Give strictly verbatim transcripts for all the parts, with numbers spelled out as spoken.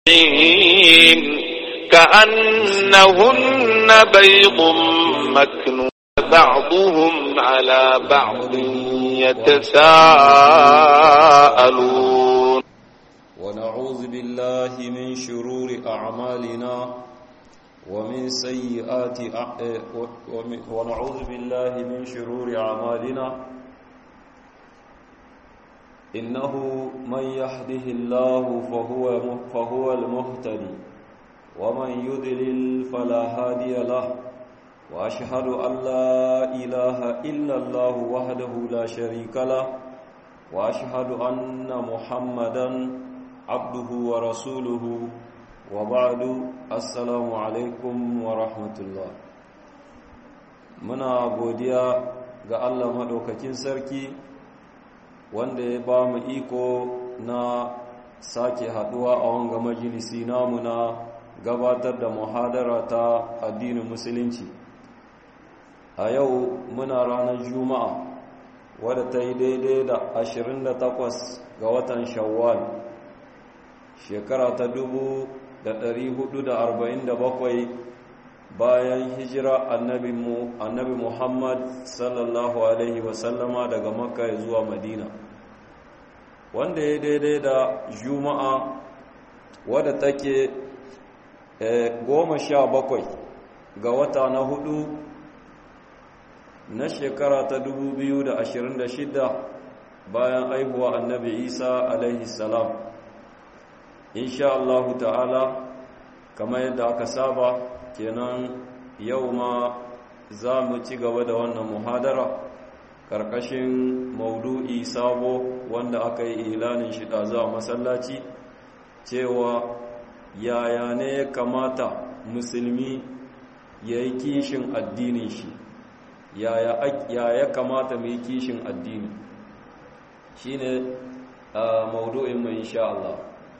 كأنهن بيض مكنون بعضهم على بعض يتساءلون ونعوذ بالله من شرور أعمالنا ومن سيئات أ... ونعوذ بالله من شرور أعمالنا إنه من يهده الله فهو فهو المهتدي ومن يضلل فلا هادي له وأشهد أن لا إله إلا الله وحده لا شريك له وأشهد أن محمدا عبده ورسوله وبعد السلام عليكم ورحمة الله muna godiya ga Allah madaukakin sarki wanda ya ba mu iko na sake haduwa a wanga majalisi namu na gabatar da muhadara ta addinin musulunci. A yau muna ranar juma'a wadda ta yi daidai da ashirin da takwas ga watan shawwal shekara ta dubu da ɗari hudu da arba'in da bakwai bayan hijira annabi Muhammad sallallahu alaihi wasallama daga Makka zuwa Madina, wanda ya daidai da juma'a wadda take goma sha bakwai ga wata na hudu na shekara ta dubu biyu da ashirin da shida bayan aihuwa annabi Isa alaihi salam. Insha Allah ta'ala kamar yadda aka saba kenan yau ma za mu ci gaba da wannan muhadara karkashin maudu'i sabo wanda aka yi ilanin shi ɗazu a masallaci cewa yaya ne ya kamata musulmi ya yi kishin addinin shi yaya ya kamata mu yi kishin addini shi ne maudu'in mu insha Allah.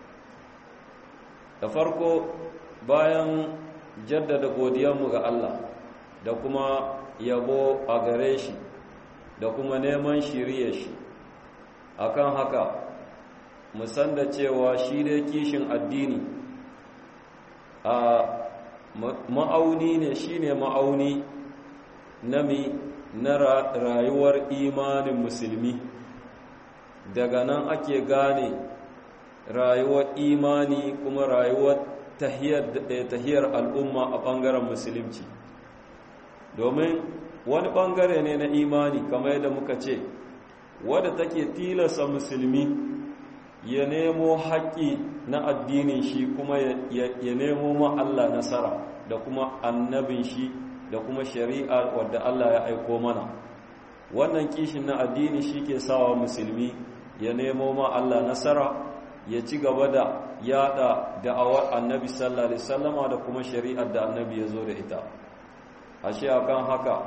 Da farko bayan jaddada godiyarmu ga Allah da kuma yabo a gare shi da kuma neman shirye shi akan haka mu san da cewa shi dai kishin addini a ma'auni ne shine ma'auni nami na rayuwar imanin musulmi. Daga nan ake gane rayuwar imani kuma rayuwar tahiyar al'umma a ɓangaren musulunci, domin wani ɓangare ne na imani kamar yadda muka ce wadda take tilasta musulmi ya nemo haƙƙi na addinin shi kuma ya nemo ma Allah nasara da kuma annabin shi da kuma shari'a wadda Allah ya aiko mana. Wannan kishin na addini shi ke sawa musulmi ya nemo ma Allah nasara, ya ci gaba da yada da'awar annabi sallallahu alaihi wasallama da kuma shari'ar da annabi ya zo da ita. Ashe akan haka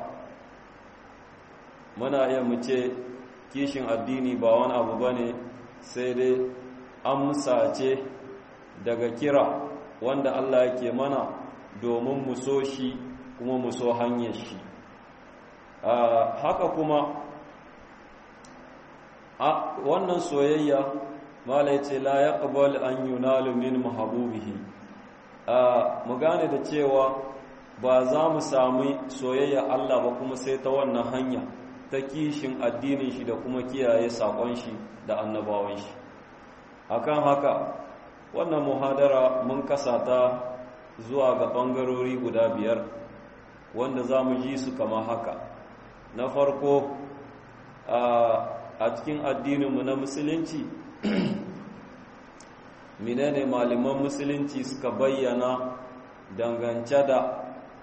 muna iya mu ce kishin addini ba wani abu bane sai dai amsa ce daga kira wanda Allah yake mana domin mu so shi kuma mu so hanyar shi. Haka kuma wannan soyayya mala ya ce la ya ƙabal an yunalu min mahabubihi. Mu gane da cewa ba za mu sami soyayya Allah ba kuma sai ta wannan hanya ta kishin addinin shi da kuma kiyaye saƙon shi da annabawan shi. Akan haka wannan muhadara mun kasa ta zuwa ga ɓangarori guda biyar wanda za mu ji su kama haka. Na farko a cikin addininmu na musulunci menene malaman musulunci suka bayyana dangance da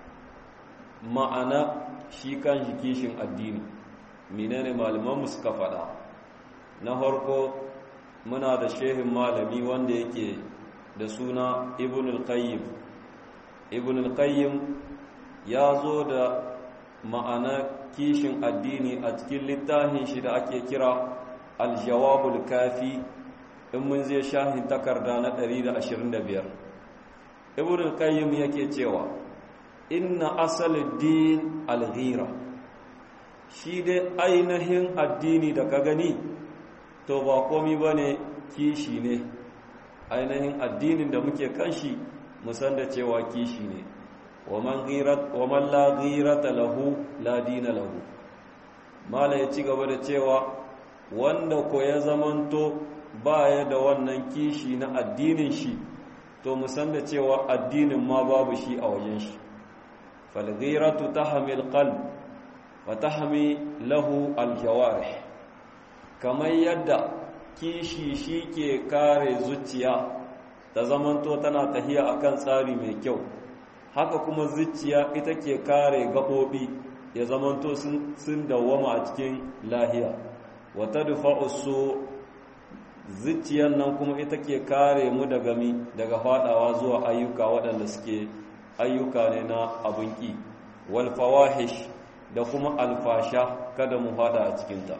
ma'ana shi kan kishin addini, menene malaman suka faɗa. Na farko muna da shehin malami wanda yake da suna Ibn al-Qayyim. Ibn al-Qayyim ya zo da ma'ana kishin addini a cikin littafin shi da ake kira al-Jawabul Kafi, in mun zai shahin takarda na ɗari da ashirin da biyar. Ibn al-Qayyim yake cewa inna asalid din al-ghira, shi dai ainihin addini da ka gani to ba komi bane kishi ne ainihin addinin da muke kanshi musan da cewa kishi ne wa man la ghirata lahu la dina lahu. Mala ya ci gaba da cewa wanda ko ya zamanto baya da wannan kishi na addinin shi to musan da cewa addinin ma babu shi a wajen shi. fal ghiratu tahmil qalb wa tahmi lahu al jawarih, kamar yadda kishi shi ke kare zuciya ta zamanto tana tahiya akan tsari mai kyau, haka kuma zuciya ita ke kare gaɓoɓi ya zamanto sun dawwama a cikin lahiya. wata dufa'u su zuciyan nan kuma ita ke kare mu daga mi daga fadawa zuwa ayyuka waɗanda suke ayyuka ne na abun ƙi, wal fawahish da kuma alfasha kada mu fada a cikinta.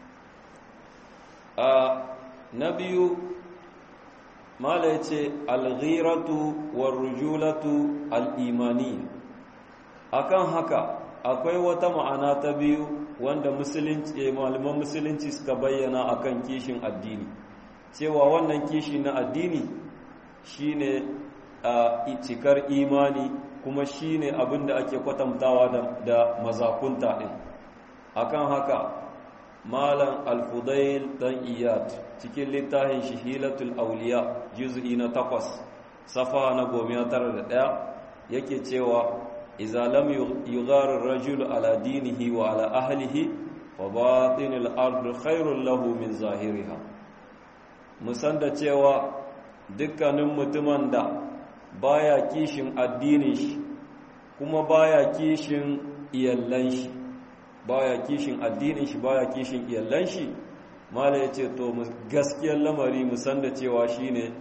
a na biyu mala ya ce alghiratu war rujulatu al'imani. Akan haka akwai wata ma'ana ta biyu wanda musulunci malaman musulunci suka bayyana akan kishin addini, cewa wannan kishi na addini shine a cikar imani kuma shine abin da ake kwatantawa da, da mazakunta din. Akan haka Malam Al-Fudail dan Iyad cikin littafin Shihilatul Awliya juz'i na takwas safa na goma tara da ɗaya yake cewa idza lam yughar ar-rajulu ala dinihi wa ala ahlihi fa batinul ard khairul lahu min zahiriha. Musan da cewa dukkanin mutumin da baya kishin addinin shi kuma baya kishin iyallan shi baya kishin addinin shi baya kishin iyallan shi, mala yace to gaskiyar lamari mu san da cewa shine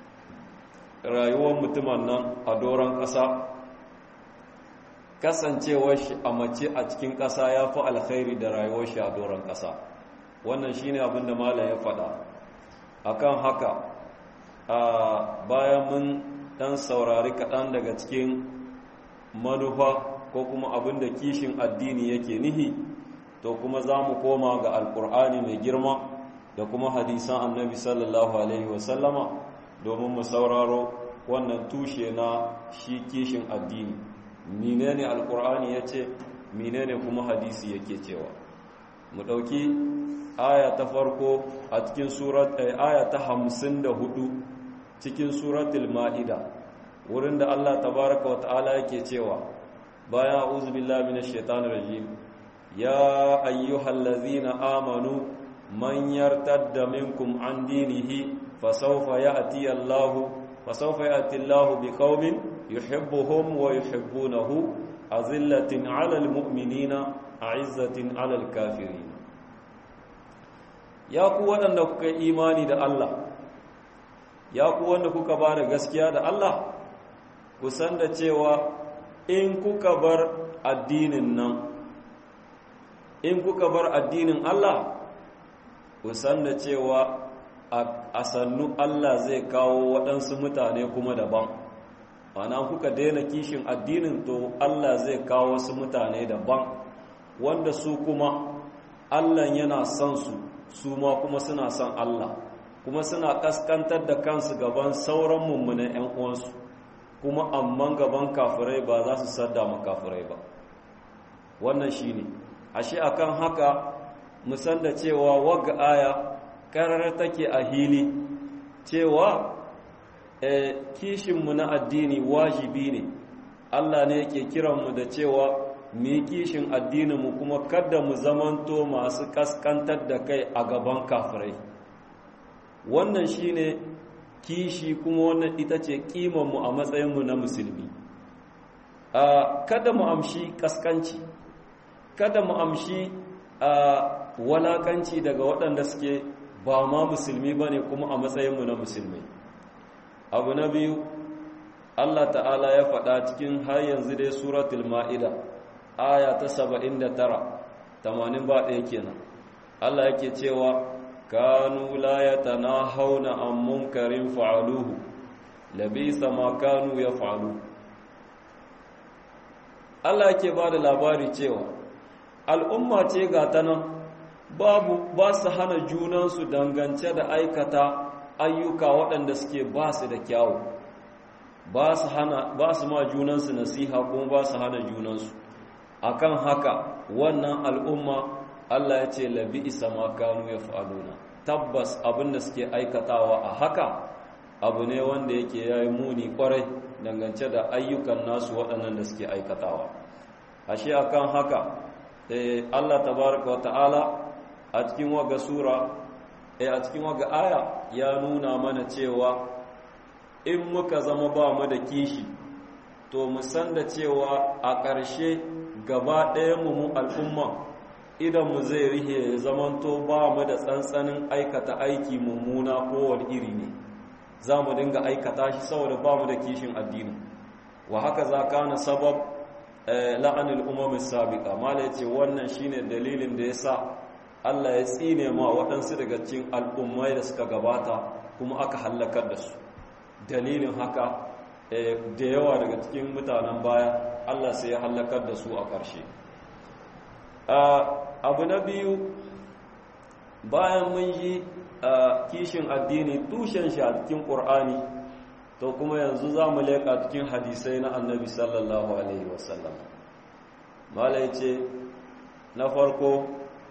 rayuwar mutumin nan a doron ƙasa, kasancewar shi a mace a cikin ƙasa yafi alkhairi da rayuwar shi a doron ƙasa. Wannan shine abin da mala ya faɗa. Akan haka a bayan mun dan saurari kaɗan daga cikin manufa ko kuma abin da kishin addini yake nihi, to kuma za mu koma ga alkur'ani mai girma da kuma hadisan annabi sallallahu alaihi wasallama domin mu sauraro wannan tushe na shi kishin addini. Menene alkur'ani ya ce, menene kuma hadisi yake cewa. Mu ɗauki aya ta farko a cikin surat aya ta hamsin da hudu cikin suratul ma'ida, wurin da Allah tabaraka wa ta'ala yake cewa bayan a'udhu billahi minash shaitanir rajim, ya ayyuhallazina amanu man yartadda minkum an dinihi fasawfa ya'ti Allahu fasawfa ya'ti Allahu biqaumin yuhibbuhum wa yuhibbunahu azillatin 'alal mu'minina a'izzatin 'alal kafirin. Ya ku waɗanda kuka imani da Allah, ya ku wanda kuka ba da gaskiya da Allah, ku san da cewa in kuka bar addinin nan in kuka bar addinin Allah, ku san da cewa a sannu Allah zai kawo waɗansu mutane kuma daban. Ana kuka daina kishin addinin, to Allah zai kawo wasu mutane daban wanda su kuma Allah yana son su, su ma kuma suna son Allah, kuma suna kaskantar da kansu gaban sauran mummunan 'yan uwansu, kuma amman gaban kafirai ba za su sadda ma kafirai ba. Wannan shine ashe akan haka musan da cewa wagga aya karar take a hili cewa e, kishinmu na addini wajibi ne. Allah ne yake kiranmu da cewa mu yi kishin addininmu kuma kada mu zamanto masu kaskantar da kai a gaban kafirai. Wannan shine kishi, kuma wannan ita ce kimanmu a matsayinmu na musulmi. Kada mu amshi kaskanci, kada mu amshi walakanci daga waɗanda suke ba ma musulmi ba ne kuma a matsayinmu na musulmi. Abu na biyu, Allah ta'ala ya faɗa cikin har yanzu dai suratul ma'ida aya ta saba'in da tara, tamanin ba ɗaya kenan. Allah yake cewa kanu la yatanahawna an munkarin fa'aluhu labisa ma kanu yaf'alu. Allah yake ba da labari cewa al'umma ce ga ta nan babu ba su hana junansu dangance da aikata ayyuka waɗanda suke ba su da kyawu, ba su hana ba su ma junansu nasiha kuma ba su hana junansu. Akan haka wannan al'umma Allah ya ce labi isa ma kanu yaf'aluna, tabbas abin da suke aikatawa a haka abu ne wanda yake yayi muni kwarai dangance da ayyukan nasu waɗannan da suke aikatawa. Ashe akan haka eh Allah tabaraka wa ta'ala a cikin waga sura eh a cikin waga aya ya nuna mana cewa in muka zama ba mu da kishi to mu san da cewa a ƙarshe gaba ɗayan mu mu al'umma idan mu zai rihe ya zamanto ba mu da tsantsanin aikata aiki mummuna kowane iri ne, za mu dinga aikata shi saboda ba mu da kishin addini. Wa haka za ka na sabab la'anil umamin sabiqa, mala ya ce wannan shine dalilin da ya sa Allah ya tsine ma waɗansu daga cikin al'ummai da suka gabata kuma aka hallakar da su. Dalilin haka da yawa daga cikin mutanen baya Allah sai ya hallakar da su a ƙarshe. Abu na biyu, bayan mun yi kishin addini tushen shi a cikin ƙur'ani, to kuma yanzu za mu leƙa cikin hadisai na annabi sallallahu alaihi wasallam. Malai ce na farko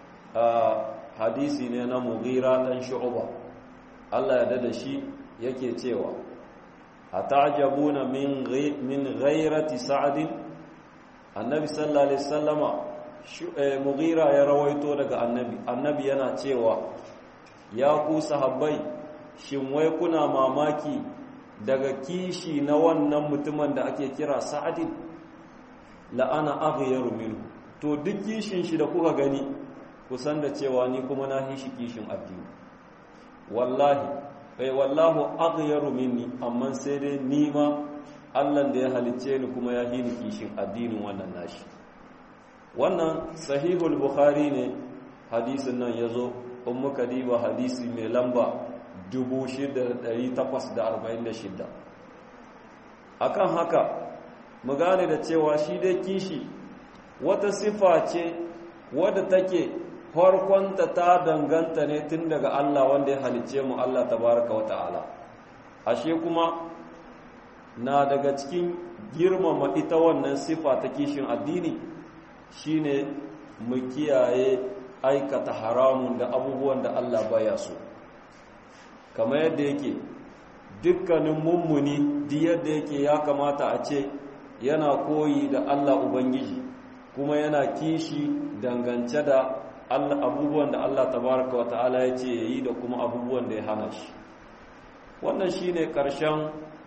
hadisi ne na Mughira ɗan Shu'ba, Allah ya dada shi yake cewa atajabuna min min ghairati sa'din, annabi sallallahu alaihi wasallama Mughira ya rawaito daga annabi annabi yana cewa ya ku sahabbai, shin wai kuna mamaki daga kishi na wannan mutumin da ake kira Sa'adin? La'ana aghyaru minhu, to duk kishin shi da kuka gani kusan da cewa ni kuma na hishi kishin addini. Wallahi bai wallahu aghyaru minni, amma sai dai ni ma Allah da ya halicce ni kuma ya hini kishin addinin wannan nashi. Wannan sahihul Bukhari ne hadisin nan yazo, in muka diba hadisi mai lamba dubu shida da ɗari takwas da arba'in da shida. Akan haka mu gane da cewa shi dai kishi wata sifa ce wadda take farkonta ta danganta ne tun daga Allah wanda ya halicce mu, Allah tabaraka wata'ala. Ashe kuma na daga cikin girmama ita wannan sifa ta kishin addini shine mu kiyaye aikata haramun da abubuwan da Allah baya so. Kamar yadda yake dukkanin mummuni duk yadda yake ya kamata a ce yana koyi da Allah Ubangiji kuma yana kishi dangance da Allah abubuwan da Allah tabaraka wa ta'ala ya ce yayi da kuma abubuwan da ya hana shi. Wannan shine karshen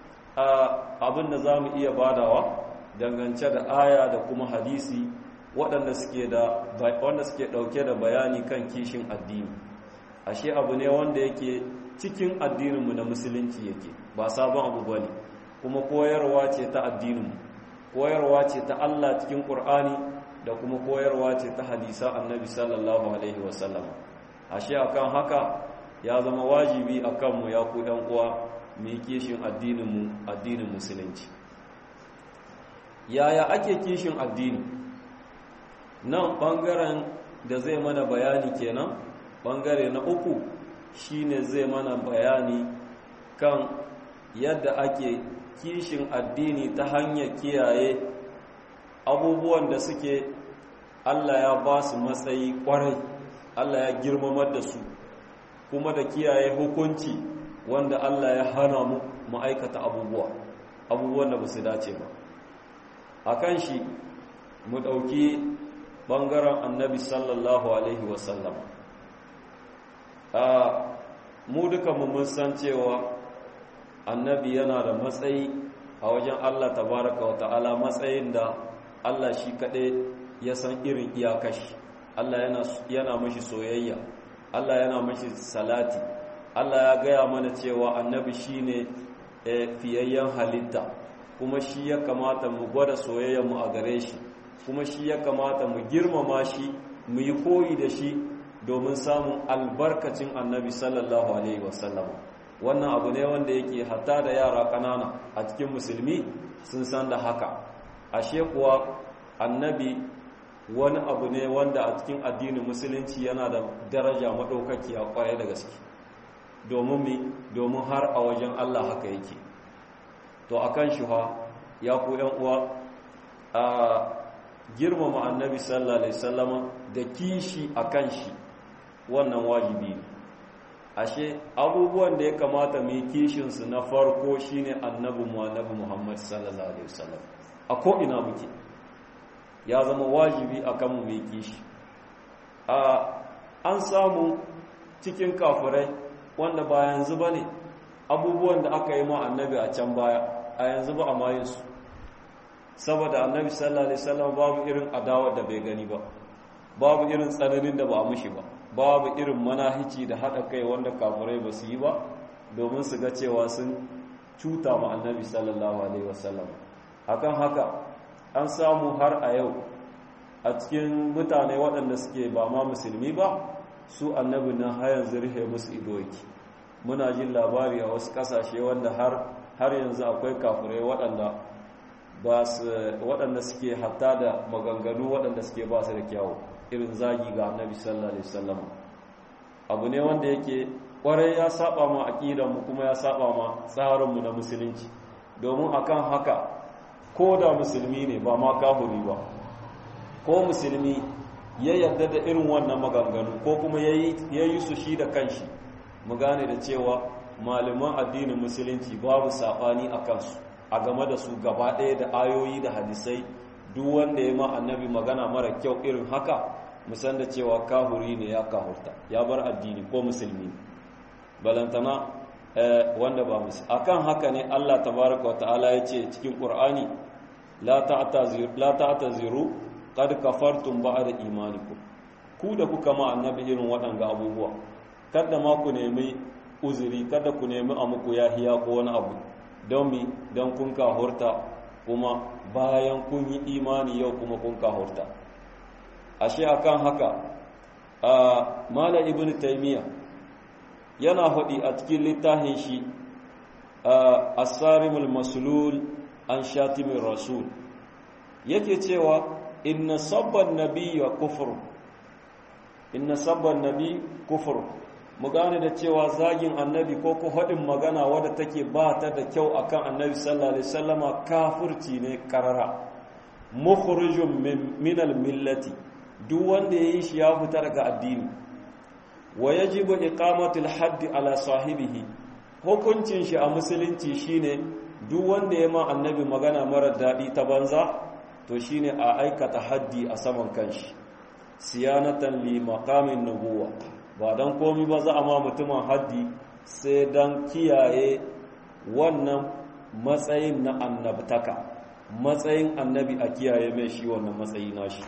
abin da zamu iya badawa dangance da aya da kuma hadisi waɗanda suke da wanda suke ɗauke da bayani kan kishin addini. Ashe abu ne wanda yake cikin addininmu na musulunci yake, ba sabon abu bane, kuma koyarwa ce ta addininmu, koyarwa ce ta Allah cikin Qur'ani da kuma koyarwa ce ta hadisan Annabi sallallahu alaihi wasallam. Ashe akan haka ya zama wajibi akan mu ya ku ɗan uwa mu yi kishin addininmu, addinin musulunci. Yaya ake kishin addini? Nan ɓangaren da zai mana bayani kenan, ɓangare na uku shine zai mana bayani kan yadda ake kishin addini ta hanyar kiyaye abubuwan da suke Allah ya ba su matsayi ƙwarai, Allah ya girmamar da su, kuma da kiyaye hukunci wanda Allah ya hana mu ma'aikata abubuwa abubuwan da ba su dace ba. A kan shi mu ɗauki ɓangaren annabi sallallahu alaihi wasallam. Mu duka mun san cewa annabi yana da matsayi a wajen Allah tabaraka wa ta'ala, matsayin da Allah shi kaɗai ya san irin iyakashi. Allah yana, yana mashi soyayya, Allah yana mashi salati. Allah ya gaya mana cewa annabi shi ne fiyayyen halitta, kuma shi ya kamata mu gwada soyayyarmu a gare shi, kuma shi ya kamata mu girmama shi, mu yi koyi da shi domin samun albarkacin annabi sallallahu alaihi wasallam. Wannan abu ne wanda yake hatta da yara ƙanana a cikin musulmi sun san da haka. Ashe kuwa annabi wani abu ne wanda a cikin addinin musulunci yana da daraja maɗaukaki a ƙwarai da gaske. domin mi domin har a wajen Allah haka yake. To akan shi ha ya ku yan uwa a girmama annabi sallallahu alaihi wasallama da kishi akan shi wannan wajibi ne. Ashe abubuwan da ya kamata mu yi kishin su na farko shine annabi mu annabi Muhammad sallallahu alaihi wasallam. A ko ina muke ya zama wajibi akan mu mai kishi. A an samu cikin kafirai wanda ba yanzu bane abubuwan da aka yi ma annabi a can baya a yanzu ba a mayin su, saboda annabi sallallahu alaihi wasallam babu irin adawa da bai gani ba, babu irin tsananin da ba a mushi ba, babu irin manahici da haɗa kai wanda kafirai ba su yi ba domin su ga cewa sun cuta ma annabi sallallahu alaihi wasallam. Akan haka an samu har a yau a cikin mutane waɗanda suke ba ma musulmi ba, su annabi nan har yanzu rihe musu ido yake. Muna jin labari a wasu ƙasashe wanda har har yanzu akwai kafirai waɗanda ba su waɗanda suke hatta da maganganu waɗanda suke ba su da kyawu, irin zagi ga annabi sallallahu alaihi wasallam. Abu ne wanda yake kwarai ya saba ma aqidar mu kuma ya saba ma tsarin mu na musulunci, domin akan haka ko da musulmi ne ba ma kafiri ba, ko musulmi ya yarda da irin wannan maganganu ko kuma yayi yayi su shi da kanshi, mu gane da cewa malaman addinin musulunci babu sabani akan su a game da su gaba ɗaya da ayoyi da hadisai. Duk wanda ya ma annabi magana mara kyau irin haka, musan da cewa kahuri ne, ya kahurta, ya bar addini, ko musulmi balantana wanda ba musulmi. Akan haka ne Allah tabaraka wata'ala ya ce cikin Qur'ani, la ta'taziru qad kafartum ba'da imanikum. Ku da kuka ma annabi irin waɗanga abubuwa, kada ma ku nemi uzuri, kada ku nemi a muku yahiya ko wani abu, don mi don kun kahurta, kuma bayan kun yi imani yau kuma kun kahurta. Ashe akan haka a Mala Ibn Taymiyyah yana faɗi a cikin littafin shi As-Sarimul Maslul an Shatimin Rasul, yake cewa inna sabban nabiyya kufr, inna sabban nabi kufr. Mu gane da cewa zagin annabi ko ko haɗin magana wadda take ba ta da kyau akan annabi sallallahu alaihi wasallama kafirci ne karara, mukhrijum min al-millati. Duk wanda yayi shi ya fita daga addini. Wa yajibu iqamatu al-hadd ala sahibihi. Hukuncin shi a musulunci shine duk wanda ya ma annabi magana mara daɗi ta banza, to shine a aikata haddi a saman kanshi, siyanatan li maqamin nubuwa. Ba don komi ba za a ma mutumin haddi sai don kiyaye wannan matsayin na annabtaka, matsayin annabi a kiyaye mai shi wannan matsayi nashi.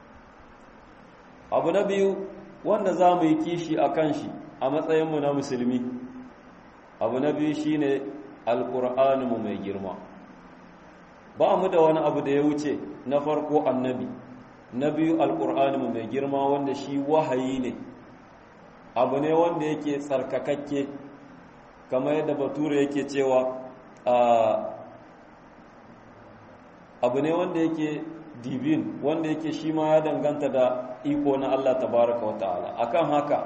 Abu na biyu wanda za mu yi kishi a kan shi a matsayinmu na musulmi, abu na biyu shi ne alƙur'aninmu mai girma. Ba mu da wani abu da ya wuce na farko annabi, na biyu alƙur'aninmu mai girma wanda shi wahayi ne, abu ne wanda yake tsarkakakke, kamar yadda bature yake cewa abu ne wanda yake divin, wanda yake shi ma ya danganta da iko na Allah tabaraka wa ta'ala. Akan haka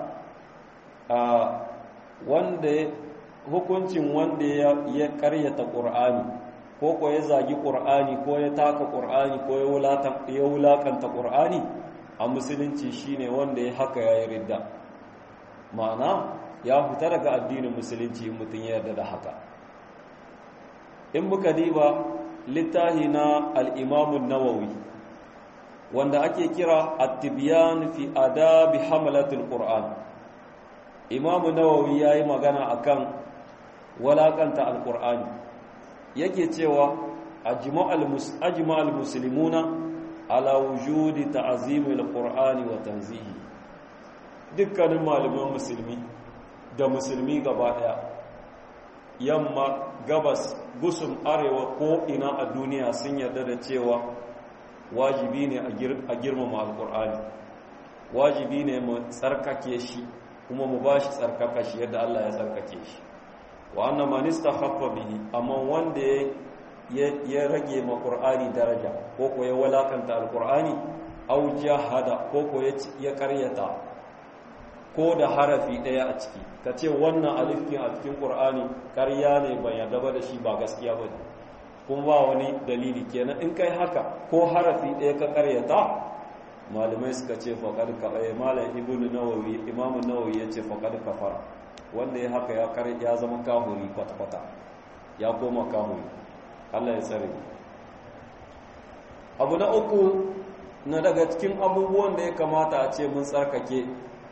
wanda hukuncin wanda ya karyata Qur'ani ko ko ya zagi Qur'ani ko ya taka Qur'ani ko ya wulakanta Qur'ani a musulunci shine wanda ya haka yayi ridda, ma'ana ya fita daga addinin musulunci mutum ya yarda da haka. In muka diba littahi na al-Imam an-Nawawi wanda ake kira at-Tibyan fi adabi hamalatul Qur'an, Imam Nawawi yayi magana akan walakanta al-Qur'ani, yake cewa ajma'al muslimuna ala wujudi ta'zimil Qur'ani wa tanzihi. Dukkanin malaman musulmi da musulmi gaba daya, yamma, gabas, gusum, arewa, ko ina a duniya sun yarda da cewa wajibi ne a girmama alkur'ani, wajibi ne mu tsarkake shi kuma mu ba shi tsarkaka shi yadda Allah ya tsarkake shi. wa anna man istakhaffa bihi, amma wanda ya rage ma qur'ani daraja ko ko ya walakanta alkur'ani, aw jahada ko ko ya karyata ko da harafi ɗaya a ciki ka ce wannan alifin a cikin ƙur'ani ƙarya ne ban yarda ba da shi ba gaskiya ba kuma ba wani dalili kenan in kai haka ko harafi ɗaya ka ƙaryata malamai suka ce faƙad kafara. Malam ibnu nawawi imamu nawawi ya ce faƙad kafara, wanda ya haka ya kare ya zama kahuri kwata-kwata, ya koma kahuri. Allah ya tsare. Abu na uku na daga cikin abubuwan da ya kamata a ce mun tsarkake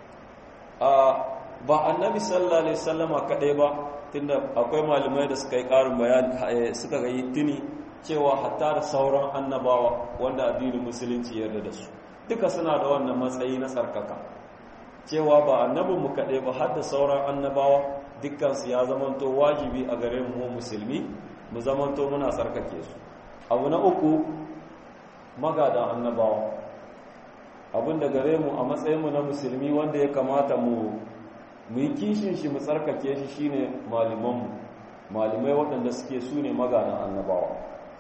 ba annabi sallallahu alaihi wasallama kadai ba, tunda akwai malamai da suka yi ƙarin bayani suka yi tuni cewa hatta da sauran annabawa wanda addinin musulunci ya yarda da su duka suna da wannan matsayi na tsarkaka, cewa ba annabin mu kadai ba har da sauran annabawa dukkan su ya zamanto wajibi a gare mu musulmi mu zamanto muna tsarkake su. Abu na uku magadan annabawa, abin da gare mu a matsayinmu na musulmi wanda ya kamata mu mu yi kishin shi mu tsarkake shi shine malamanmu, malamai waɗanda suke su ne magadan annabawa.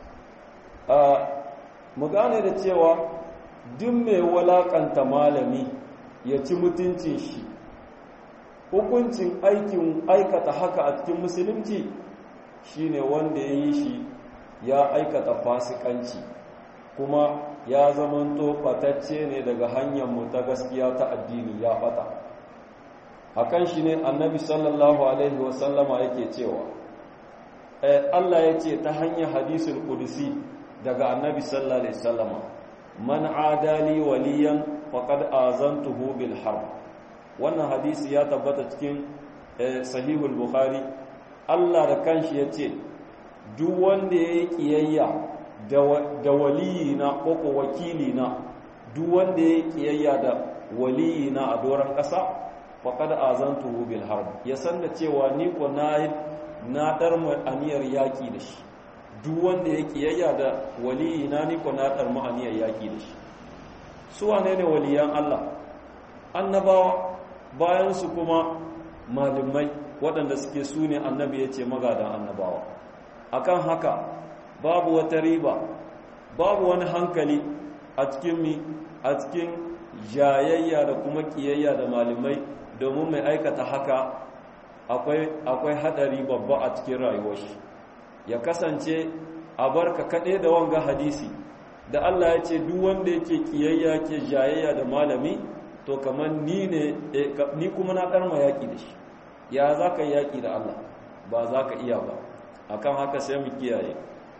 Mu gane da cewa duk mai walakanta malami ya ci mutuncin shi, hukuncin aikin aikata haka a cikin musulunci shine wanda ya yi shi ya aikata fasikanci kuma ya zamanto fatacce ne daga hanyar mu ta gaskiya ta addini, ya fata. Akan shi ne annabi sallallahu alaihi wasallama yake cewa Allah ya ce ta hanyar hadisul qudusi daga annabi sallallahu alaihi wasallama, man adali waliyan faqad azantuhu bil harb. Wannan hadisi ya tabbata cikin sahihul bukhari. Allah da kanshi ya ce duk wanda ya yi kiyayya da waliyina ko ko wakilina, duk wanda ya kiyayya da waliyina a doron ƙasa faqad azantuhu bil harb, ya san da cewa ni ko na na dar mu aniyar yaki da shi. Duk wanda ya kiyayya da waliyina ni ko na dar mu aniyar yaki da shi. Su wane ne waliyan Allah? Annabawa, bayan su kuma malamai waɗanda suke su ne annabi ya ce magadan annabawa. Akan haka babu wata riba, babu wani hankali a cikin mi a cikin jayayya da kuma kiyayya da malamai, domin mai aikata haka akwai akwai hadari babba a cikin rayuwar shi. Ya kasance a barka kaɗai da wanga hadisi da Allah ya ce duk wanda yake kiyayya ke jayayya da malami to kamar ni ne ni kuma na karma yaki da shi. Ya za ka yi yaki da Allah? Ba za ka iya ba. Akan haka sai mu kiyaye.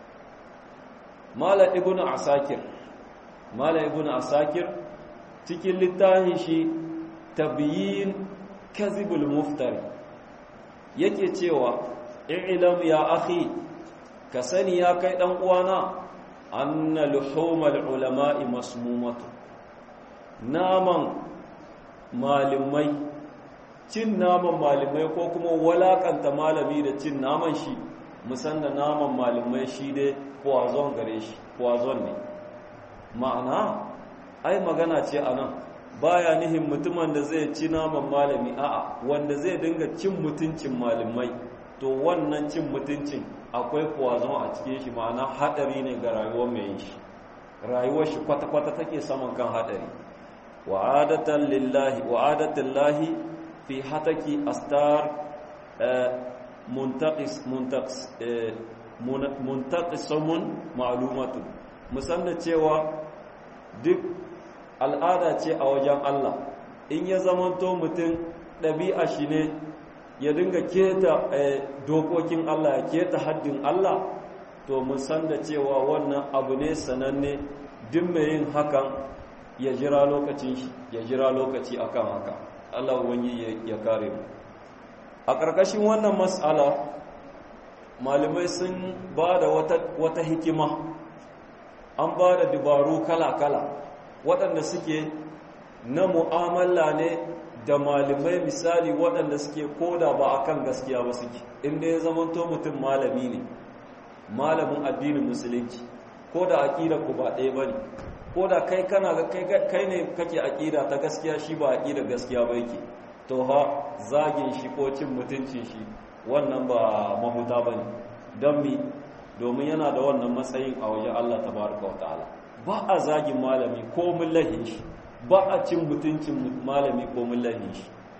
Mala ibnu Asakir Mala ibnu Asakir cikin littafin shi Tabyin Kazibul Muftari yake cewa i'lam ya akhi, ka sani ya kai dan uwana, anna luhumal ulama'i masmumatu, naman malimai, cin naman malimai ko kuma walakanta malami da cin naman shi, musanna naman malimai shi dai poison gare shi, poison ne. Ma'ana ai magana ce anan baya nihin mutumin da zai ci naman malami, a'a wanda zai dinga cin mutuncin malimai, to wannan cin mutuncin akwai poison a cikin shi, ma'ana hadari ne ga rayuwar mai yin shi. Rayuwar shi kwata-kwata take saman kan hadari. wa'adatan lillahi wa'adatan lahi fi hataki astar muntaqis muntaqis muntaqisamun ma'lumatun, musanna cewa duk al'ada ce a wajen Allah. In ya zamanto mutum ɗabi'a shi ne ya dinga keta dokokin Allah, ya keta haddin Allah, to musan da cewa wannan abu ne sananne. Duk mai yin hakan ya jira lokacin shi, ya jira lokaci akan haka. Allah wani ya kare mu. A ƙarƙashin wannan mas'ala malamai sun ba da wata, wata hikima, an ba da dabaru kala-kala waɗanda suke na mu'amala ne da malamai, misali waɗanda suke koda ba akan gaskiya ba suke, inda ya zamanto mutum malami ne, malamin addinin musulunci, ko da aƙida ku ba ɗaya ba ne, ko da kai kana ga kai ne kake aƙida ta gaskiya, shi ba aƙida gaskiya ba yake, to ha zagin shi ko cin mutuncin shi wannan ba mahuta ba ne. Don mi? Domin yana da wannan matsayin a wajen Allah tabaraka wa ta'ala. Ba a zagin malami ko mun lahin shi, ba a cin mutuncin malami ko mun lahin shi.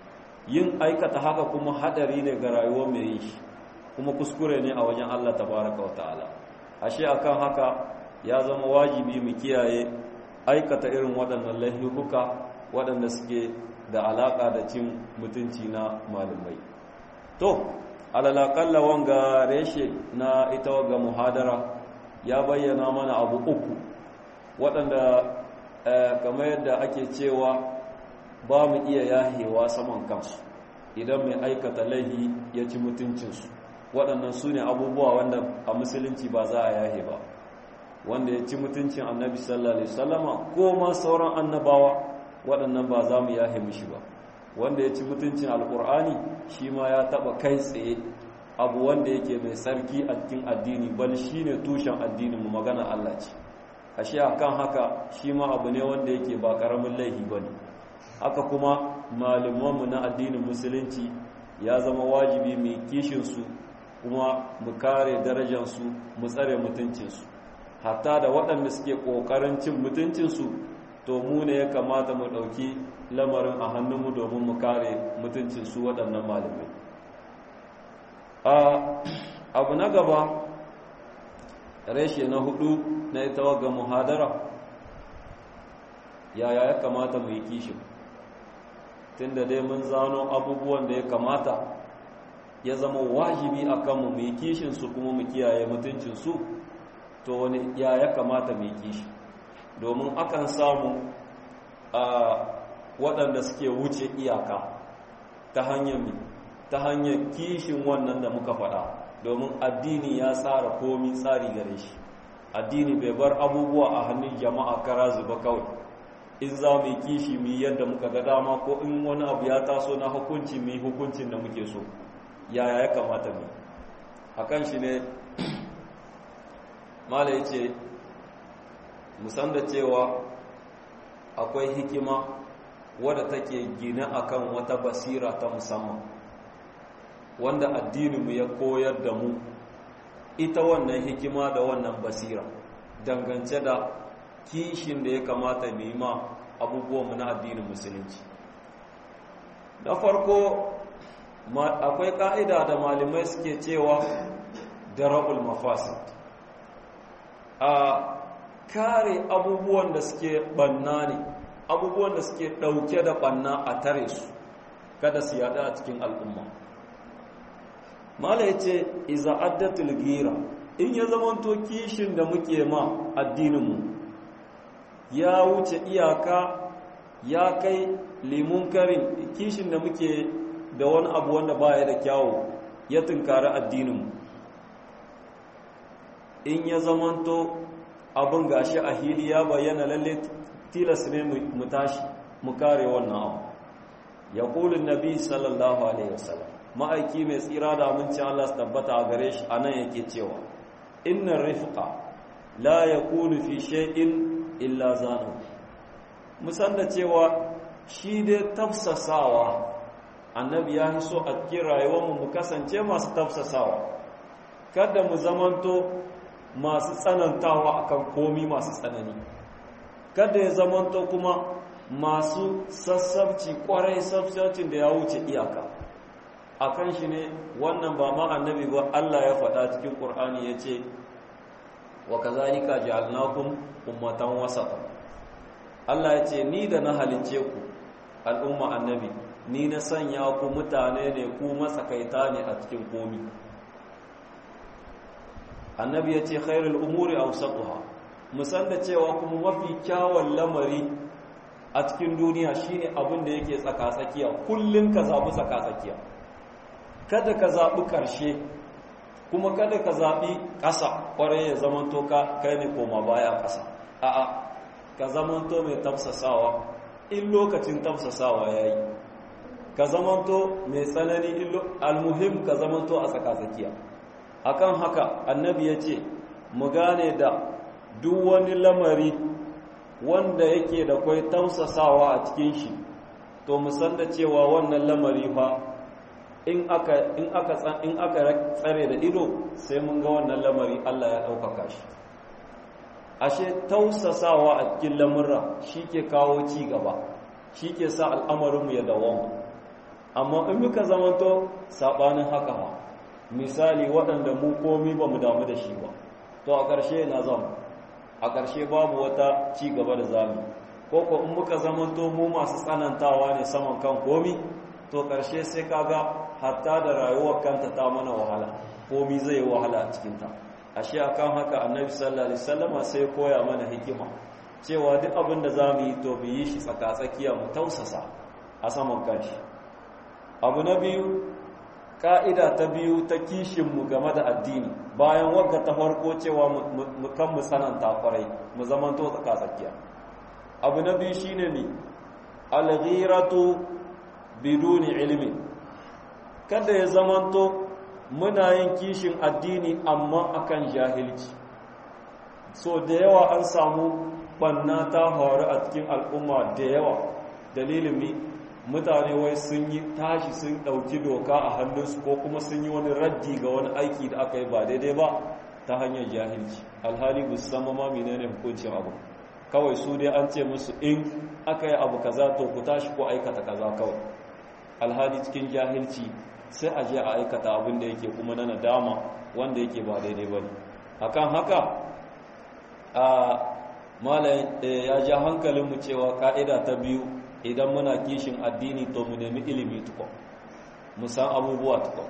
yin aikata haka kuma hadari ne ga rayuwar mai yi kuma kuskure ne a wajen Allah tabaraka wa ta'ala ashe akan haka ya zama wajibi mu kiyaye aikata irin waɗannan laifuka waɗanda suke da alaƙa da cin mutunci na malamai to alalakalla wanga reshe na ita ga muhadara ya bayyana mana abu uku waɗanda kamar yadda ake cewa ba mu iya yahewa saman kansu idan mai aikata laihi ya ci mutuncinsu waɗannan su ne abubuwa wanda a musulunci ba za a yahe ba wanda ya ci mutuncin annabi sallallahu alaihi wasallama ko ma sauran annabawa waɗannan ba za mu yahe mishi ba wanda ya ci mutuncin alkur'ani shi ma ya taba kai tsaye abu wanda yake mai sarki a cikin addini bal shine tushen addinin mu magana Allah ce ashe akan haka shi ma abu ne wanda yake ba karamin laifi bane haka kuma malaman mu na addinin musulunci ya zama wajibi mu kishin su kuma mu kare darajar su mu tsare mutuncin su hatta da waɗanda suke kokarin cin mutuncin su to mu ne ya kamata mu ɗauki lamarin a hannunmu domin mu kare mutuncin su waɗannan malamai abu na gaba reshe na hudu na ita waga muhadara yaya ya kamata mu yi kishin tun da dai mun zano abubuwan da ya kamata ya zama wajibi a kanmu mu yi kishinsu kuma mu kiyaye mutuncinsu to wani ya ya kamata mu yi kishi domin akan samu a waɗanda suke wuce iyaka ta hanyar ta hanyar kishin wannan da muka faɗa domin addini ya tsara komi tsari gare shi addini bai bar abubuwa a hannun jama'a kara zuba kawai in za mu yi kishi mu yi yadda muka ga dama ko in wani abu ya taso na hukunci mu yi hukuncin da muke so yaya ya kamata mu akan shi ne mala ya ce musan da cewa akwai hikima wadda take gina akan wata basira ta musamman wanda addininmu ya koyar da mu ita wannan hikima da wannan basira dangance da kishin da ya kamata mu yi ma abubuwanmu na addinin musulunci da farko akwai ka'ida da malamai suke cewa dara'ul mafasid a kare abubuwan da suke banna ne abubuwan da suke ɗauke da banna a tare su kada su yada a cikin al'umma mala ya ce iza addatul gira in ya zamanto kishin da muke ma addininmu ya wuce iyaka ya kai limun karin kishin da muke da wani abu wanda baya da kyawu ya tunkari addininmu in ya zamanto abin gashi a hili ya bayyana lalle tilas ne mu tashi mu kare wannan abu ya kulun nabi sallallahu alaihi wasallam ma'aiki mai tsira da amincin Allah su tabbata a gare shi anan yake cewa inna rifqa la yakunu fi shay'in illa zanu musan da cewa shi dai tafsasawa annabi ya so a cikin rayuwarmu mu kasance masu tafsasawa kada mu zamanto masu tsanantawa akan komi masu tsanani kada ya zamanto kuma masu sassabci kwarai sassabcin da ya wuce iyaka akan shi ne wannan ba ma annabi ba Allah ya faɗa cikin Qur'ani yace wa kazalika ja'alnakum ummatan wasata Allah yace ni da na halince ku al'umma annabi ni na sanya ku mutane ne ku matsakaita ne a cikin komi annabi ya ce khairul umuri awsatuha musan da cewa kuma mafi kyawun lamari a cikin duniya shine abin da yake tsaka-tsakiya kullun ka zabi tsaka-tsakiya kada ka zabi karshe kuma kada ka zabi ƙasa kwarai ya zamanto ka kai ne koma baya ƙasa a'a ka zamanto mai tafsasawa in lokacin tafsasawa yayi ka zamanto mai tsanani almuhim ka zamanto a tsaka-tsakiya akan haka annabi ya ce mu gane da duk wani lamari wanda yake da kwai tausasawa a cikin shi to mu san da cewa wannan lamari fa in aka in aka in aka tsare da ido sai mun ga wannan lamari Allah ya ɗaukaka shi ashe tausasawa a cikin lamurra shike kawo ci gaba shike sa al'amarin mu ya dawo amma in muka zamanto saɓanin haka ma misali waɗanda mu komi ba mu damu da shi ba to a ƙarshe na zama a ƙarshe babu wata ci gaba da zami ko ko in muka zamanto mu masu tsanantawa ne saman kan komi to ƙarshe sai kaga hatta da rayuwar kanta ta mana wahala komi zai yi wahala a cikinta ashe akan haka annabi sallallahu alaihi wasallama sai koya mana hikima cewa duk abin da zamu yi to mu yi shi tsaka-tsakiya mu tausasa a saman kanshi abu na biyu ka'ida ta biyu ta kishin mu game da addini bayan wagga ta farko cewa mu kan mu sananta kwarai mu zamanto tsaka-tsakiya abu na biyu shine ne al-ghiratu biduni ilmi kada ya zamanto muna yin kishin addini amma akan jahilci so da yawa an samu banna ta faru a cikin al'umma da yawa dalilin mi mutane wai sun yi tashi sun ɗauki doka a hannunsu ko kuma sun yi wani raddi ga wani aiki da aka yi ba daidai ba ta hanyar jahilci alhali bu san ma menene hukuncin abu kawai su dai an ce musu in aka yi abu kaza to ku tashi ko aikata kaza kawai alhali cikin jahilci sai a je a aikata abin da yake kuma na nadama wanda yake ba daidai ba ne akan haka a malayin ya ja hankalinmu cewa ka'ida ta biyu idan muna kishin addini to mu nemi ilimi tukwa mu san abubuwa tukwa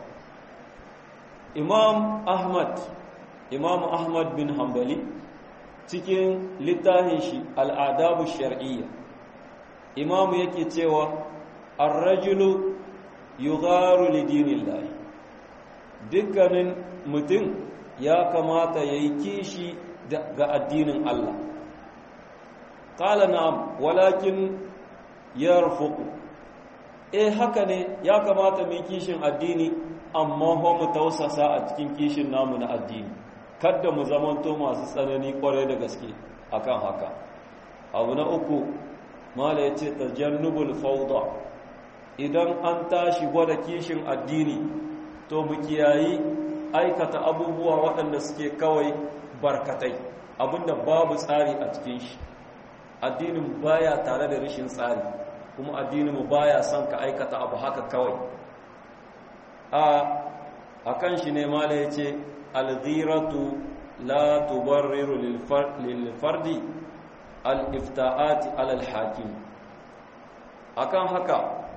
imam ahmad imam ahmad bin hanbali cikin littafin shi al'adabu shar'iyya imamu yake cewa ar-rajulu yugharu li dinillahi dukkanin mutum ya kamata yayi kishi ga addinin Allah qala na'am walakin yarfuqu eh haka ne ya kamata mu kishin addini amma ho mu tausasa a cikin kishin namu na addini kada mu zamanto masu tsanani kwarai da gaske akan haka abu na uku mala yace tajannubul fawda idan an tashi gwada kishin addini to mu kiyayi aikata abubuwa waɗanda suke kawai barkatai abinda babu tsari a cikin shi addinin baya tare da rashin tsari kuma addinin mu baya son ka aikata abu haka kawai a akan shi ne mala yace al-ghiratu la tubarriru lil fardi al-ifta'ati ala al-hakim akan haka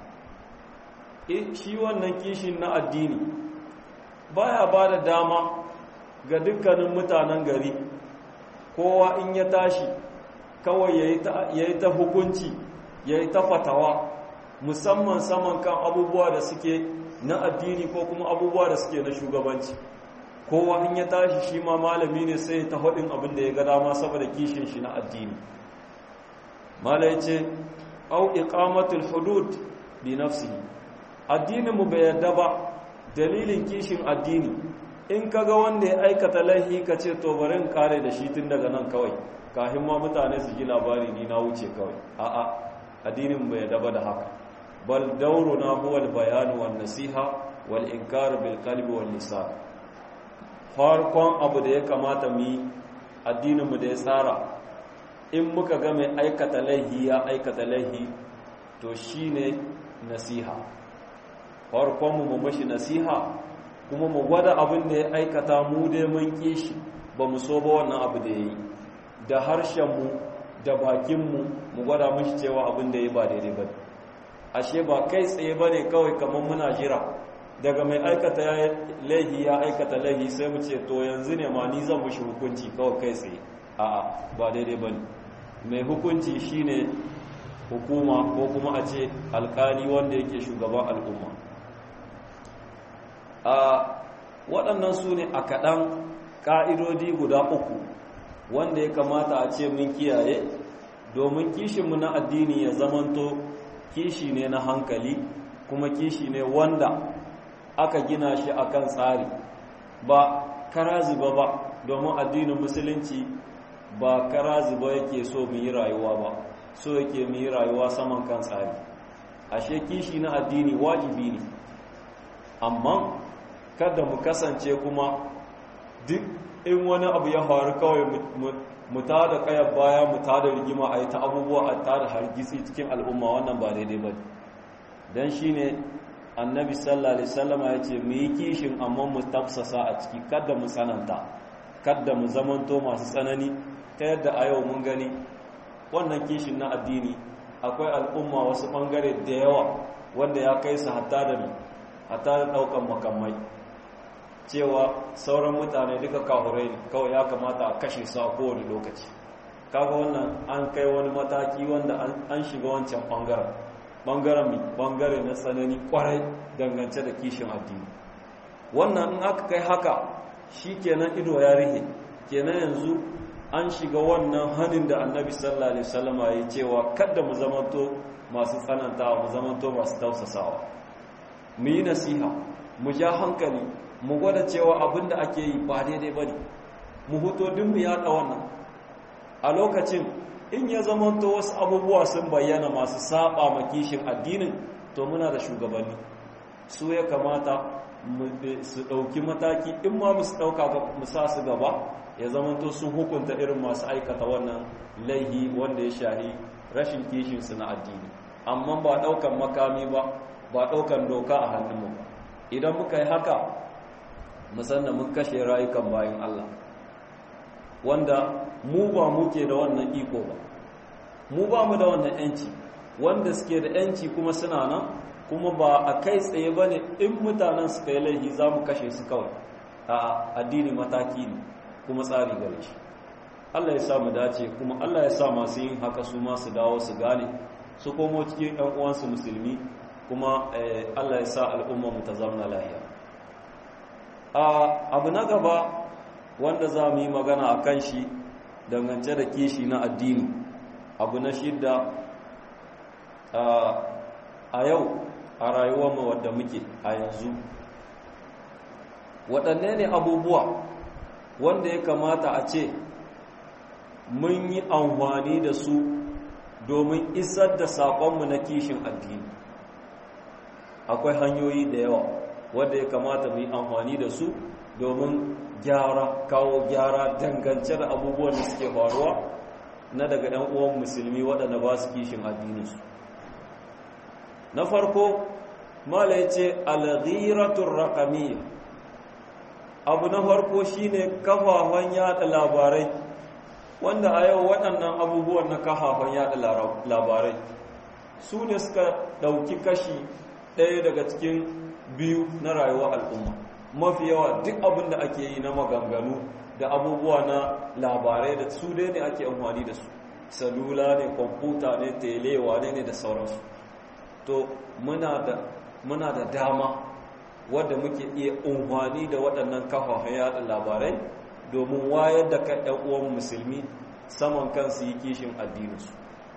shi wannan kishin na addini baya ba da dama ga dukkanin mutanen gari kowa in ya tashi kawai ya yi ta hukunci ya yi ta fatawa musamman saman kan abubuwa da suke na addini ko kuma abubuwa da suke na shugabanci kowa in ya tashi shi ma malami ne sai ta haɗin abin da ya ga dama saboda kishin shi na addini mala ya ce au iqamatul hudud bi nafsihi addininmu bai yarda ba dalilin kishin addini in kaga wanda ya aikata laifi ka ce to bari in kare da shi tun daga nan kawai kafin ma mutane su ji labari ni na wuce kawai a'a addinin bai yarda ba da haka bal dauruna huwa al bayan wan nasiha wal inkar bil qalbi wal lisan farkon abu da ya kamata mu yi addininmu da ya tsara in muka ga mai aikata laifi ya aikata laifi to shine nasiha farkonmu mu mashi nasiha kuma mu gwada abin da ya aikata mu dai mun kishi ba mu so ba wannan abu da ya yi da harshenmu da bakinmu mu gwada mashi cewa abin da ya ba daidai ba ashe ba kai tsaye ba ne kawai kamar muna jira daga mai aikata laihi ya aikata laihi sai mu ce to yanzu ne ma ni zan mashi hukunci kawai kai tsaye a'a ba daidai ba ne mai hukunci shine hukuma ko kuma a ce alkali wanda yake shugaban al'umma a waɗannan su ne a kaɗan ƙa'idodi guda uku wanda ya kamata a ce mun kiyaye domin kishinmu na addini ya zamanto kishi ne na hankali kuma kishi ne wanda aka gina shi akan tsari ba karaziba ba domin addinin musulunci ba karaziba yake so mu yi rayuwa ba so yake mu yi rayuwa saman kan tsari ashe kishi na addini wajibi ne amma kada mu kasance kuma duk in wani abu ya faru kawai mu ta da kayan baya mu ta da rigima a yi ta abubuwa a ta da hargitsi cikin al'umma wannan ba daidai ba don shi ne annabi sallallahu alaihi wasallama ya ce mu yi kishin amma mu tafsasa a ciki kada mu tsananta kada mu zamanto masu tsanani ta yadda a yau mun gani wannan kishin na addini akwai al'umma wasu bangare da yawa wanda ya kai su hatta da ni hatta da daukan makamai cewa sauran mutane duka kahurai ne kawai ya kamata a kashe su a kowane lokaci kaga wannan an kai wani mataki wanda an shiga wancan bangaren bangaren mi bangare na tsanani kwarai dangance da kishin addini wannan in aka kai haka shi kenan ido ya rihe kenan yanzu an shiga wannan hanin da annabi sallallahu alaihi wasallam ya cewa kada mu zamanto masu tsanantawa mu zamanto masu tausasawa mu yi nasiha mu ja hankali mu gwada cewa abinda ake yi ba daidai bane mu huto duk mu yada wannan a lokacin in ya zamanto wasu abubuwa sun bayyana masu saba makishin addinin to muna da shugabanni su ya kamata su ɗauki mataki in ma musu ɗauka mu sa su gaba ya zamanto sun hukunta irin masu aikata wannan laihi wanda ya shahi rashin kishinsu na addini amma ba ɗaukan makami ba ba ɗaukan doka a hannunmu ba idan muka yi haka musamman mun kashe rayukan bayan Allah wanda mu ba muke da wannan iko ba mu ba mu da wannan yanci wanda suke da yanci kuma suna nan kuma ba a kai tsaye ba ne in mutanen suka yi laifi za mu kashe su kawai a addini mataki ne kuma tsari gare shi Allah ya sa mu dace kuma Allah ya sa masu yin haka su ma su dawo su gane su komo cikin ɗan uwansu musulmi kuma Allah ya sa al'umma mu ta zama lafiya abu na gaba wanda za mu yi magana a kan shi dangance da kishi na addini abu na shidda a yau a rayuwarmu wadda muke a yanzu waɗanne ne abubuwa wanda ya kamata a ce mun yi amfani da su domin isar da saƙonmu na kishin addini akwai hanyoyi da yawa wanda ya kamata mu yi amfani da su domin gyara kawo gyara dangance da abubuwan da suke faruwa na daga ɗan uwan musulmi waɗanda ba su kishin addininsu na farko mala ya ce alghiratun raƙamiyya abu na farko shine kafafen yada labarai wanda a yau waɗannan abubuwan na kafafen yada labarai su ne suka ɗauki kashi ɗaya daga cikin biyu na rayuwar al'umma mafi yawa duk abin da ake yi na maganganu da abubuwa na labarai da su dai ne ake amfani da su salula ne kwamfuta ne telewa ne ne da sauransu to muna da muna da dama wadda muke iya amfani da waɗannan kafafen yada labarai domin wayar da kan ɗan uwan musulmi saman kansu yi kishin addininsu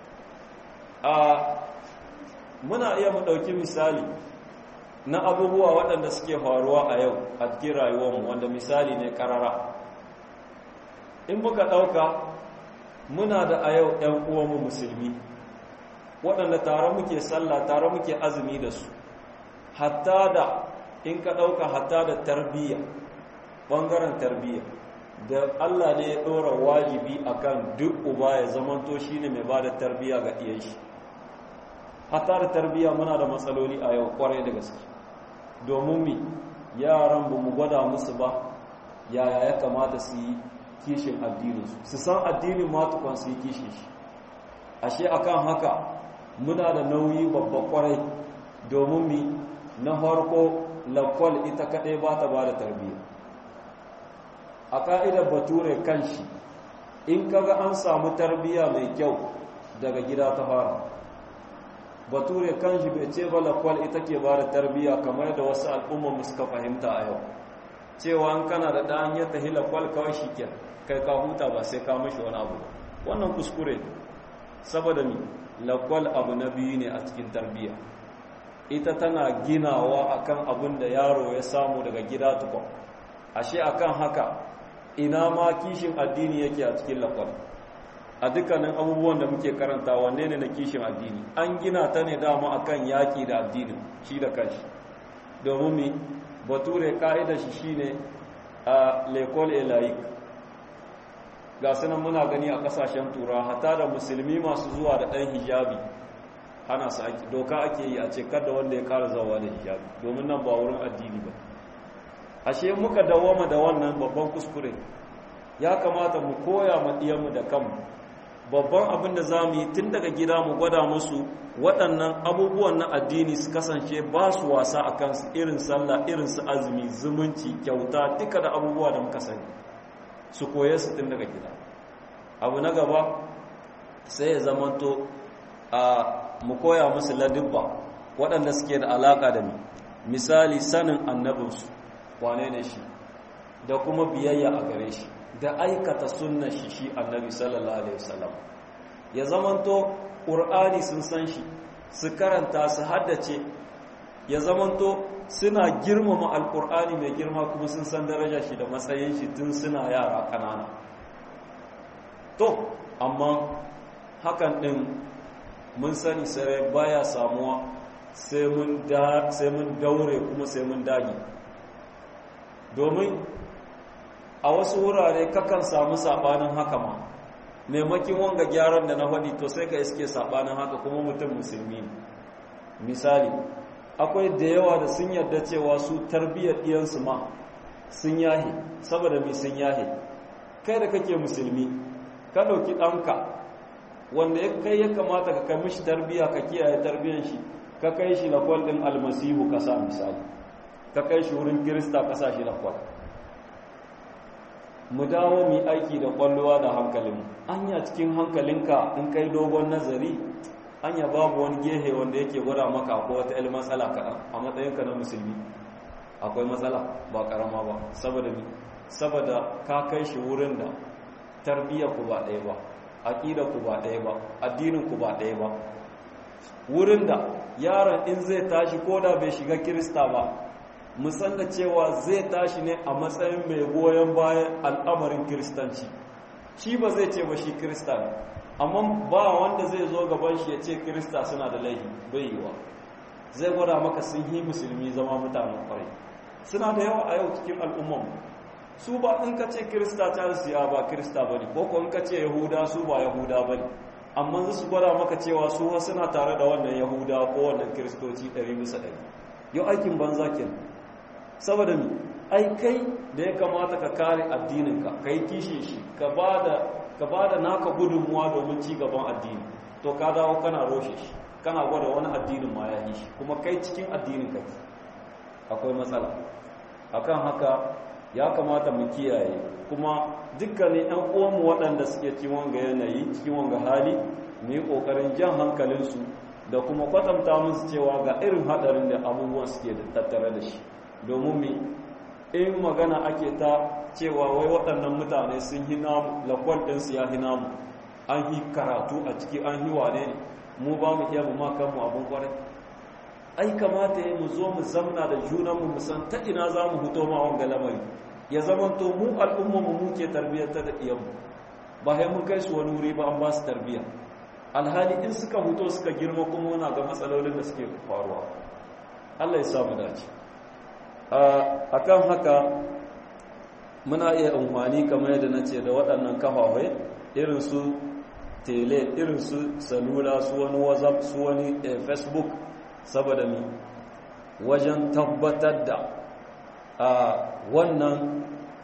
a muna iya mu ɗauki misali na abubuwa waɗanda suke faruwa a yau a cikin rayuwarmu wanda misali ne ƙarara in muka ɗauka muna da a yau ‘yan uwanmu musulmi waɗanda tare muke sallah tare muke azumi da su hatta da in ka ɗauka hatta da tarbiyya ɓangaren tarbiyya da Allah ne ya ɗora wajibi akan duk uba ya zamanto shi ne mai ba da tarbiyya ga ɗiyan shi hatta da tarbiyya muna da matsaloli a yau ƙwarai da gaske domin mi yaran ba mu gwada musu ba yaya ya kamata su yi kishin addininsu su san addinin matukon su yi kishin shi ashe akan haka muna da nauyi babba ƙwarai domin mi na farko lakwal ita kaɗai ba ta ba da tarbiyya a ƙa'idar bature kan shi in kaga an samu tarbiyya mai kyau daga gida ta fara bature kan shi bai ce ba lakwal ita ke ba da tarbiyya kamar da wasu al'umma suka fahimta a yau cewa an kana da ɗan ya tahi lakwal kawai shi ke kai ka huta ba sai ka mashi wani abu wannan kuskure saboda mi lakwal abu na biyu ne a cikin tarbiyya ita tana ginawa akan abin da yaro ya samu daga gida tukwa ashe akan haka ina ma kishin addini yake a cikin lakwal a dukkanin abubuwan da muke karanta wanne ne na kishin addini an gina ta ne dama akan yaki da addinin shi da kanshi domin mi bature ka'idar shi shine a l'école et laïque ga sunan muna gani a kasashen tura hata da musulmi masu zuwa da ɗan hijabi hana su ake doka ake yi a ce kada wanda ya kara zawa da hijabi domin nan ba wurin addini ba. Ashe muka dawoma da wannan babban kuskure. Ya kamata mu koya ma diyanmu da kanmu. Babban abin da za mu yi tun daga gida mu gwada musu waɗannan abubuwan na addini su kasance ba su wasa a kansu, irin sallah, irin su azumi, zumunci, kyauta, duka da abubuwa da muka sani su koye su tun daga gida. Abu na gaba sai ya zamanto a mu koya musu ladubba waɗanda suke da alaƙa da mu, misali sanin annabinsu wane ne shi, da kuma biyayya a gare shi, da aikata sunnar shi shi annabi sallallahu alaihi wasallam. Ya zamanto ƙur'ani sun san shi, su karanta su haddace, ya zamanto suna girmama alƙur'ani mai girma kuma sun san daraja shi da matsayin shi tun suna yara ƙanana. To amma hakan ɗin mun sani sarai baya samuwa sai mun da sai mun daure kuma sai mun dage, domin a wasu wurare kakan samu sabanin haka ma, maimakin wanga gyaran da na faɗi to sai ka iske sabanin haka kuma mutum musulmi ne. Misali, akwai da yawa da sun yarda cewa su tarbiyyar ɗiyansu ma sun yahe, saboda mai sun yahe. Kai da kake musulmi ka ɗauki ɗanka wanda ya kai ya kamata ka kai mishi tarbiyya, ka kiyaye tarbiyyar shi, ka kai shi lakwal ɗin almasihu kasa misali, ka kai shi wurin kirista kasa shi lakwal. Mu dawo mu aiki da kwallowa da hankalinmu. Anya cikin hankalinka in kai dogon nazari, anya babu wani gehe wanda yake gwada maka ko wata il matsala kaɗan a matsayinka na musulmi. Akwai matsala ba ƙarama ba, saboda saboda ka kai shi wurin da tarbiyyar ku ba ɗaya ba, aƙidar ku ba ɗaya ba, addinin ku ba ɗaya ba, wurin da yaron in zai tashi ko da bai shiga kirista ba, musan da cewa zai tashi ne a matsayin mai goyon bayan al'amarin kiristanci. Shi ba zai ce ba shi kirista ne, amma ba wanda zai zo gaban shi ya ce kirista suna da laifi, bai yiwa. Zai gwada maka sun yi musulmi zama mutanen kwarai. Suna da yawa a yau cikin al'umman. Su ba in ka ce kirista ta siya ba kirista ba ne, ko ko in ka ce yahuda su ba yahuda ba ne, amma zai su gwada maka cewa su suna tare da wannan yahuda ko wannan kiristoci ɗari bisa ɗari. Yau aikin banza kenan. Saboda mi ai kai da ya kamata ka kare addininka, ka yi kishin shi, ka ba da naka gudunmuwa domin ci gaban addini, to ka dawo kana roshe shi, kana gwada wani addinin ma ya yi shi, kuma kai cikin addinin ka akwai matsala. Akan haka ya kamata mu kiyaye, kuma dukkanin ɗan uwanmu waɗanda suke cikin wanga yanayi, cikin wanga hali, mu yi ƙoƙarin jan hankalinsu da kuma kwatanta musu cewa ga irin haɗarin da abubuwan suke da tattare da shi. Domin mi in magana ake ta cewa wai waɗannan mutane sun yi namu, lakwal ɗinsu ya yi namu, an yi karatu a ciki, an yi wane ne, mu ba mu iya mu kanmu abin kwarai. Ai kamata ya mu zo mu zamna da junanmu mu san ta ina za mu fito ma wanga lamari, ya zamanto mu al'ummanmu muke tarbiyyantar da ɗiyanmu, ba sai mun kai su wani wuri ba an ba su tarbiyya. Alhali in suka fito suka girma kuma muna ga matsalolin da suke faruwa. Allah ya samu dace. A kan haka muna iya amfani kamar yadda na ce da waɗannan kafafai irin su tele, irin su salula, su wani whatsapp, su wani facebook, saboda mi wajen tabbatar da wannan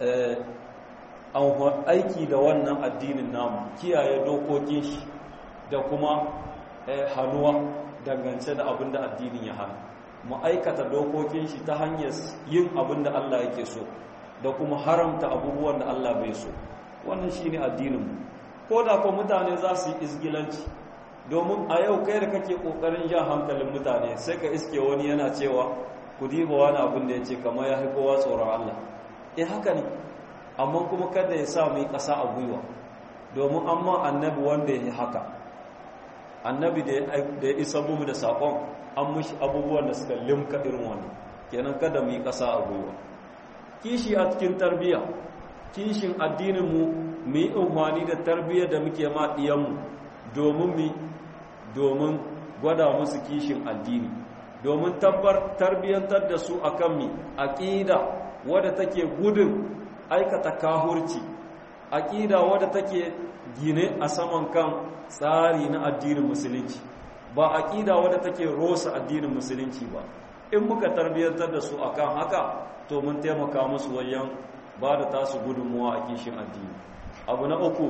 aiki da wannan addinin namu, kiyaye dokokin shi da kuma hannuwa dangance da abin da addinin ya hana. Mu aikata dokokin shi ta hanyar yin abin da Allah yake so da kuma haramta abubuwan da Allah bai so. Wannan shine addininmu. Ko da ko mutane za su yi izgilanci, domin a yau kai da kake kokarin jan hankalin mutane sai ka iske wani yana cewa ku diba wani abin da ya ce kamar ya kowa tsoron Allah. Eh haka ne, amma kuma kada ya sa mu yi ƙasa a gwiwa, domin amma annabi wanda ya yi haka, annabi da ya isa mu da saƙon an mushi abubuwan da suka limka irin wani, kenan kada mu yi ƙasa a gwiwa. Kishi a cikin tarbiyya, kishin addininmu, mu yi umarni da tarbiyyar da muke ma ɗiyanmu domin mi domin gwada musu kishin addini, domin tabbar tarbiyyantar da su akan mi aqida wadda take gudun aikata kahurci, aqida wadda take gine a saman kan tsari na addinin musulunci, ba aqida wadda take rosa addinin musulunci ba. In muka tarbiyyantar da su akan haka to mun taimaka musu wajen ba da tasu gudunmuwa a kishin addini. Abu na uku,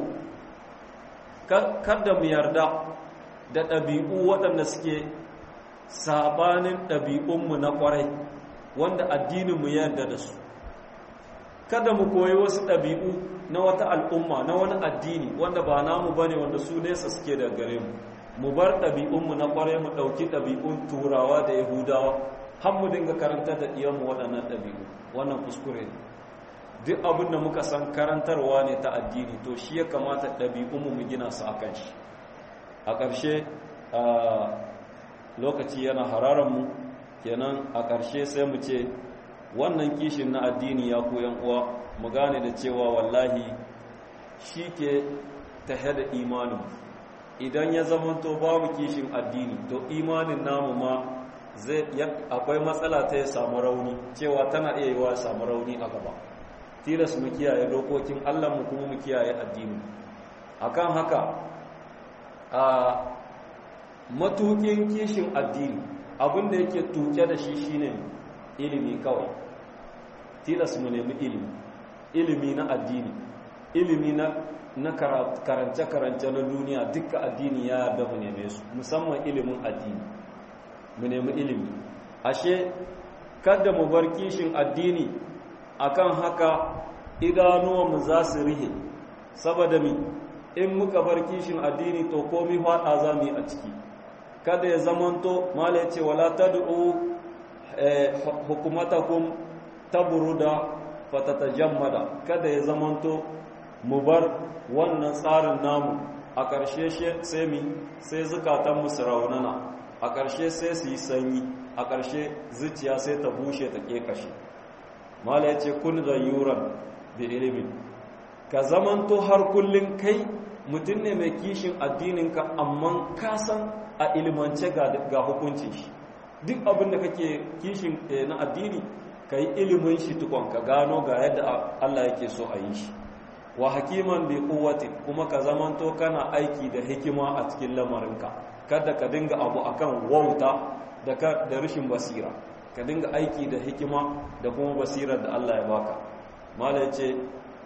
kada mu yarda da ɗabi'u waɗanda suke sabanin ɗabi'unmu na ƙwarai wanda addininmu ya yarda da su. Kada mu koyi wasu ɗabi'u na wata al'umma na wani addini wanda ba namu ba ne, wanda su nesa suke da gare mu. Mu bar ɗabi'unmu na ƙwarai mu ɗauki ɗabi'un turawa da yahudawa har mu dinga karantar da ɗiyanmu waɗannan ɗabi'u. Wannan kuskure ne. Duk abin da muka san karantarwa ne ta addini to shi ya kamata ɗabi'unmu mu gina su a kan shi. A ƙarshe lokaci yana hararanmu, kenan a ƙarshe sai mu ce wannan kishin na addini ya koyan uwa mu gane da cewa wallahi shi ke tahe da imanin. Idan ya zamanto babu kishin addini to imanin namu ma zai akwai matsala ta ya samu rauni, cewa tana iya yiwa samu rauni a gaba. Tilas mu kiyaye dokokin Allah mu kuma mu kiyaye addini. Akan haka a matukin kishin addini abinda yake tuke da shi shine ilimi kawai. Tilas mu nemi ilimi, ilimi na addini, ilimi na na karance-karance na duniya. Dukkan addini ya yarda mu neme su, musamman ilimin addini mu nemi ilimi. Ashe kada mu bar kishin addini, akan haka idanuwanmu za su rihe, saboda mi in muka bar kishin addini to komi faɗa za mu yi a ciki. Kada ya zamanto mala ya ce wala tad'u hukumatakum tabruda fatatajammada. Kada ya zamanto mu bar wannan tsarin namu a ƙarshe sai mi sai zukatanmu su raunana, a ƙarshe sai su yi sanyi, a ƙarshe zuciya sai ta bushe ta ƙeƙashe. Mala ya ce kun gayyuran da ilimin, ka zamanto har kullum kai mutum ne mai kishin addininka, amma ka san a ilimance ga hukuncin shi. Duk abin da kake kishin na addini ka yi ilimin shi tukon ka gano ga yadda Allah yake so a yi shi. Wa hakiman bi quwwati, kuma ka zamanto kana aiki da hikima a cikin lamarinka. Kada ka dinga abu akan wauta da da rashin basira, ka dinga aiki da hikima da kuma basirar da Allah ya baka. Mala yace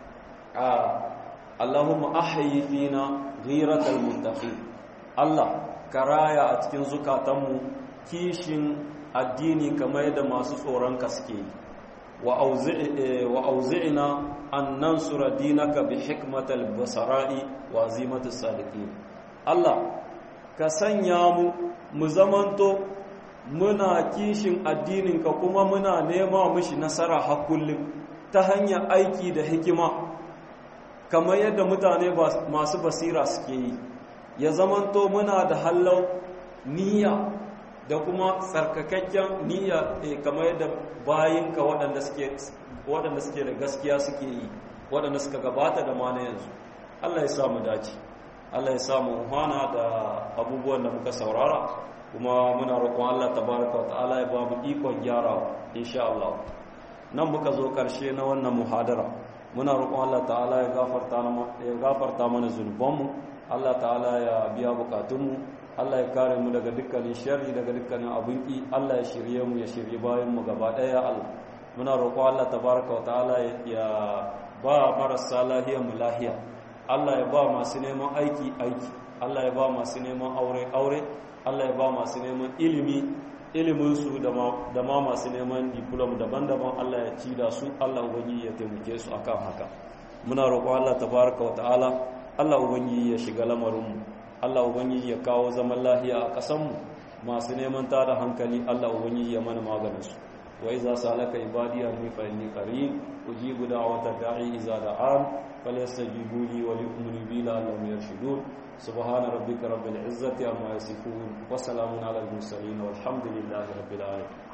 a Allahumma ahyi fina ghiratal muttaqin. Allah ka raya a cikin zukatanmu kishin addini kamar yadda masu tsoron ka suke yi. Wa auzi'na an nansura dinaka bi hikmatal basara'i wa azimatis sadiqin. Allah ka sanya mu mu zamanto muna kishin addininka kuma muna nema mishi nasara har kullum ta hanyar aiki da hikima kamar yadda mutane masu basira suke yi. Ya zamanto muna da hallau niyya da kuma tsarkakakken niyya kamar yadda bayinka waɗanda suke waɗanda suke da gaskiya suke yi, waɗanda suka gabata da mana yanzu. Allah ya samu dace, Allah ya samu hana da abubuwan da muka saurara, kuma muna roƙon Allah tabaraka wa ta'ala ya ba mu ikon gyarawa insha Allah. Nan muka zo ƙarshe na wannan muhadara. Muna roƙon Allah ta'ala ya gafarta ya gafarta mana zunubanmu, Allah ta'ala ya biya bukatunmu, Allah ya kare mu daga dukkanin sharri, daga dukkanin abinki. Allah ya shirye mu, ya shirye bayan mu gaba ɗaya. Allah muna roƙon Allah tabaraka wa ta'ala ya ba marasa lahiya mu lahiya, Allah ya ba masu neman aiki aiki, Allah ya ba masu neman aure aure, Allah ya ba masu neman ilimi iliminsu da ma masu neman diplom daban-daban, Allah ya ci da su, Allah ubangi ya taimake su akan haka. Muna roƙon Allah tabaraka wa ta'ala, Allah ubangi ya shiga lamarinmu, Allah ubangi ya kawo zaman lahiya a ƙasanmu. Masu neman tada hankali, Allah ubangi ya mana maganinsu. Wa iza salaka ibadi anni fa inni qarib ujibu da'wata da'i iza da'an falyastajibu li wa liyu'minu bi la'allahum yarshudun. Subhana rabbika rabbil izzati amma yasifun wa salamun alal mursalin walhamdulillahi rabbil alamin.